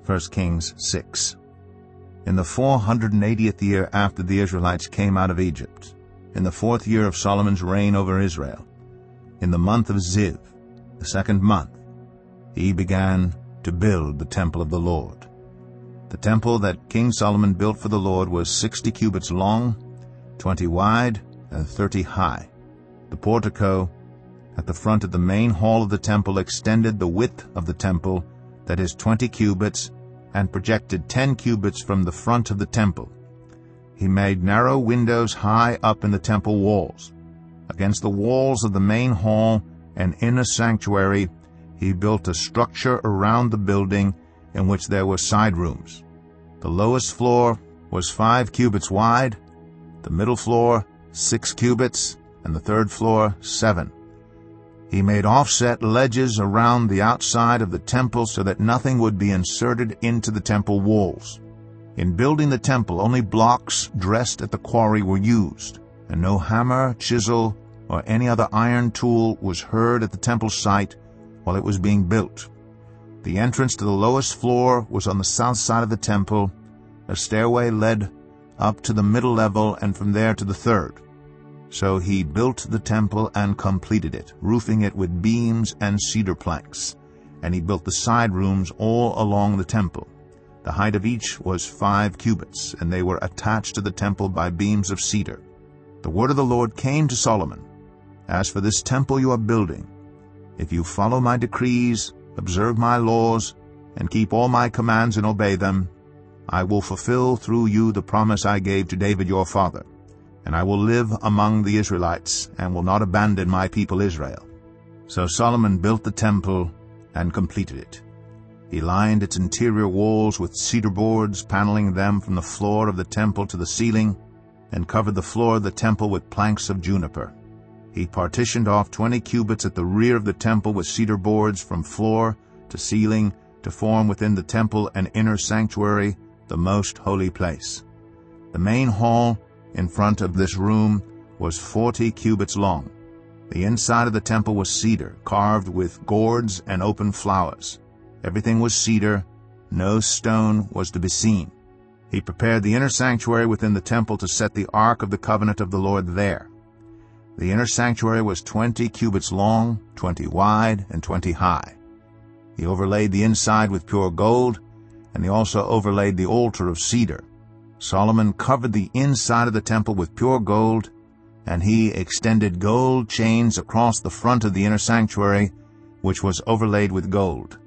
1 Kings 6. In the 480th year after the Israelites came out of Egypt, in the 4th year of Solomon's reign over Israel, in the month of Ziv, the 2nd month, he began to build the temple of the Lord. The temple that King Solomon built for the Lord was 60 cubits long, 20 wide, and 30 high. The portico at the front of the main hall of the temple extended the width of the temple, that is 20 cubits, and projected 10 cubits from the front of the temple. He made narrow windows high up in the temple walls. Against the walls of the main hall and inner sanctuary, he built a structure around the building in which there were side rooms. The lowest floor was 5 cubits wide, the middle floor 6 cubits, and the third floor 7. He made offset ledges around the outside of the temple so that nothing would be inserted into the temple walls. In building the temple, only blocks dressed at the quarry were used, and no hammer, chisel, or any other iron tool was heard at the temple site while it was being built. The entrance to the lowest floor was on the south side of the temple. A stairway led up to the middle level and from there to the third. So he built the temple and completed it, roofing it with beams and cedar planks. And he built the side rooms all along the temple. The height of each was 5 cubits, and they were attached to the temple by beams of cedar. The word of the Lord came to Solomon, "As for this temple you are building, if you follow my decrees, observe my laws, and keep all my commands and obey them, I will fulfill through you the promise I gave to David your father, and I will live among the Israelites and will not abandon my people Israel." So Solomon built the temple and completed it. He lined its interior walls with cedar boards, paneling them from the floor of the temple to the ceiling, and covered the floor of the temple with planks of juniper. He partitioned off 20 cubits at the rear of the temple with cedar boards from floor to ceiling to form within the temple an inner sanctuary, the most holy place. The main hall in front of this room was 40 cubits long. The inside of the temple was cedar, carved with gourds and open flowers. Everything was cedar, no stone was to be seen. He prepared the inner sanctuary within the temple to set the Ark of the Covenant of the Lord there. The inner sanctuary was 20 cubits long, 20 wide, and 20 high. He overlaid the inside with pure gold, and he also overlaid the altar of cedar. Solomon covered the inside of the temple with pure gold, and he extended gold chains across the front of the inner sanctuary, which was overlaid with gold.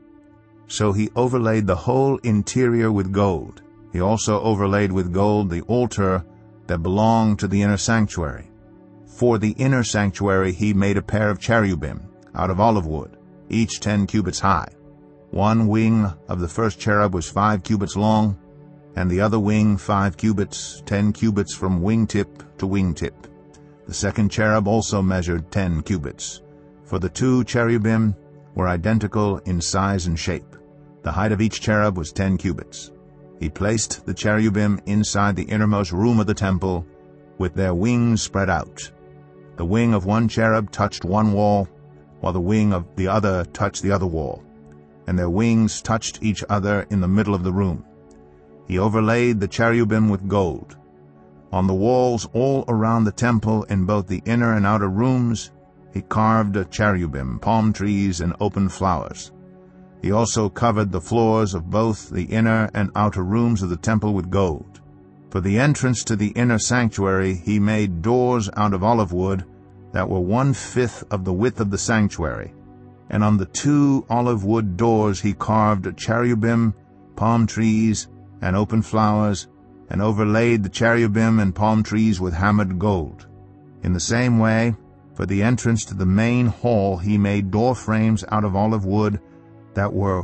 So he overlaid the whole interior with gold. He also overlaid with gold the altar that belonged to the inner sanctuary. For the inner sanctuary he made a pair of cherubim out of olive wood, each 10 cubits high. One wing of the first cherub was 5 cubits long, and the other wing 5 cubits, 10 cubits from wingtip to wingtip. The second cherub also measured 10 cubits, for the 2 cherubim were identical in size and shape. The height of each cherub was 10 cubits. He placed the cherubim inside the innermost room of the temple, with their wings spread out. The wing of one cherub touched one wall, while the wing of the other touched the other wall, and their wings touched each other in the middle of the room. He overlaid the cherubim with gold. On the walls all around the temple, in both the inner and outer rooms, he carved a cherubim, palm trees, and open flowers. He also covered the floors of both the inner and outer rooms of the temple with gold. For the entrance to the inner sanctuary he made doors out of olive wood that were 1/5 of the width of the sanctuary, and on the 2 olive wood doors he carved cherubim, palm trees, and open flowers, and overlaid the cherubim and palm trees with hammered gold. In the same way, for the entrance to the main hall he made door frames out of olive wood that were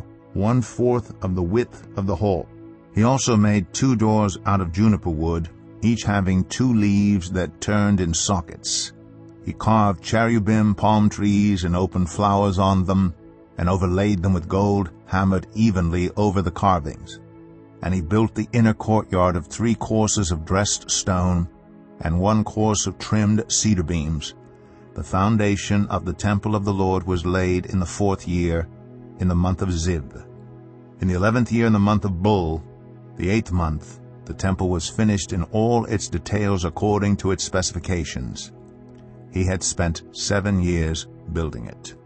1/4 of the width of the hall. He also made 2 doors out of juniper wood, each having 2 leaves that turned in sockets. He carved cherubim, palm trees, and open flowers on them, and overlaid them with gold, hammered evenly over the carvings. And he built the inner courtyard of 3 courses of dressed stone, and 1 course of trimmed cedar beams. The foundation of the temple of the Lord was laid in the 4th year, in the month of Ziv. In the 11th year in the month of Bul, the 8th month, the temple was finished in all its details according to its specifications. He had spent 7 years building it.